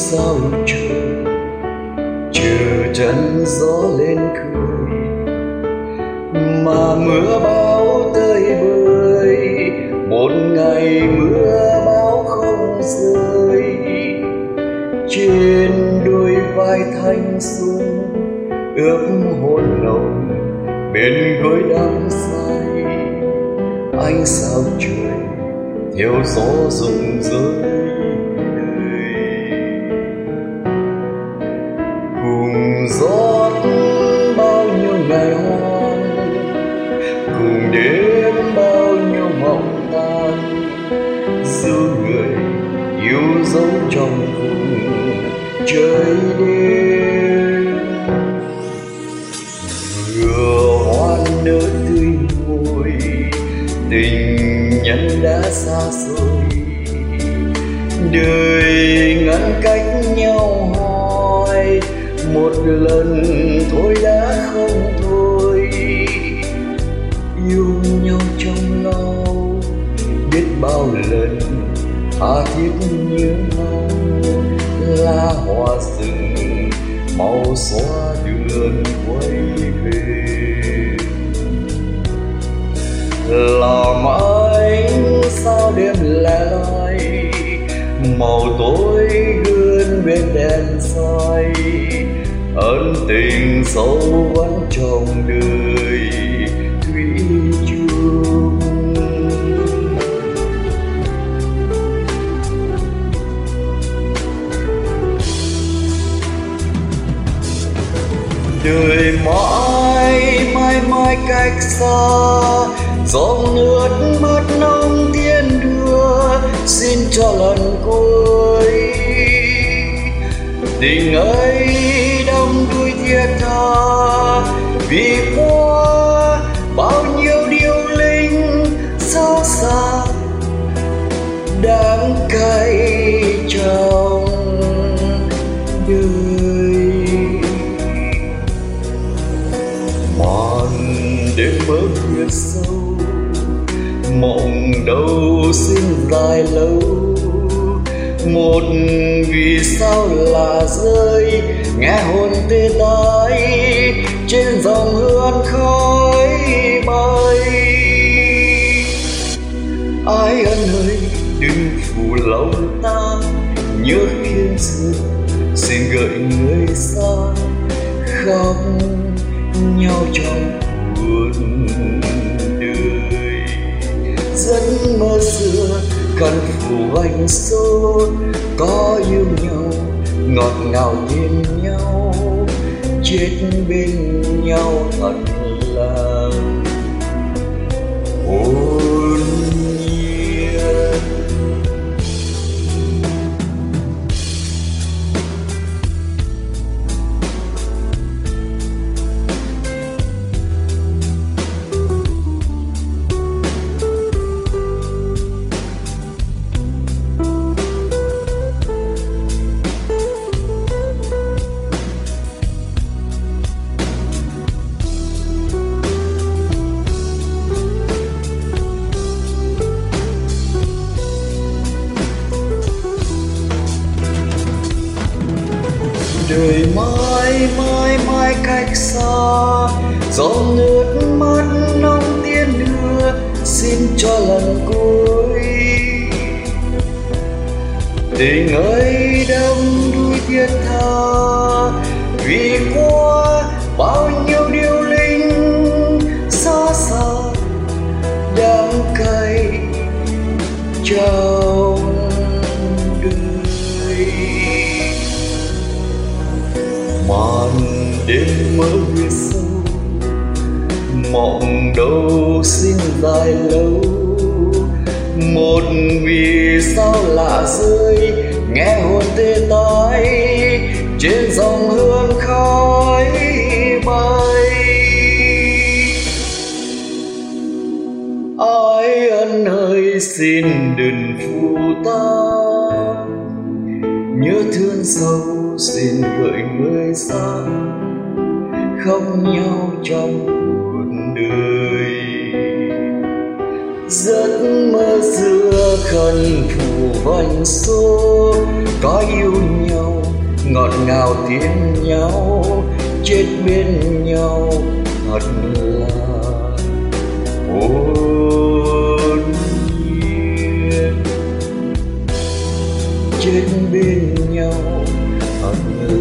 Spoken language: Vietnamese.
sao trời chờ chân gió lên cười, mà mưa bão tơi bời, một ngày mưa bão không rơi. Trên đôi vai thanh xuân ướp hôn nồng, bên gối đắm say ánh sao trời theo gió rụng rơi. Cùng rót bao nhiêu ngày hoang, cùng đêm bao nhiêu mộng tan, giữ người yêu dấu trong vùng trời đêm. Vừa hoa nở tươi môi, tình nhân đã xa xôi, đời ngăn cách nhau hoài, một lần thôi đã không thôi. Yêu nhau trong lâu biết bao lần, tha thiết như mong lá hoa rừng màu xóa đường quay về. Làm anh sao đêm lẻ loi, màu tối gương bên đèn soi, ân tình sâu vẫn trong đời thủy chung. Đời mãi mãi mãi cách xa, dòng nước mắt nông thiên đưa, xin cho lần cuối tình ấy đông đuôi thiết tha. Vì qua bao nhiêu điều linh xót xa đáng cay trong đời. Màn đêm mơ khuya sâu, mộng đâu xin dài lâu, một vì sao là rơi nghe hồn tê tái trên dòng hương khói bay. Ai ân ơi đừng phụ lòng ta, nhớ khiến xưa xin gợi người xa, khóc nhau trong buồn đời. Giấc mơ xưa cần phủ anh số, có yêu nhau ngọt ngào nhìn nhau, chết bên nhau thật là hồn nhiên. Đời mãi mãi mãi cách xa, dòng nước mắt nông tiên đưa, xin cho lần cuối tình ấy đắm đuôi thiết tha. Vì qua bao nhiêu điều linh xót xa đáng cay trong đời. Màn đêm mơ khuya sâu, mộng đâu xin dài lâu, một vì sao lạ rơi nghe hồn tê tái trên dòng hương khói bay. Ái ân ơi xin đừng phụ ta, nhớ thương sâu xin gợi người xa, khóc nhau trong cuộc đời. Giấc mơ xưa khẩn phủ vành số, có yêu nhau ngọt ngào tiếng nhau, chết bên nhau thật là hồn nhiên. Chết bên nhau thật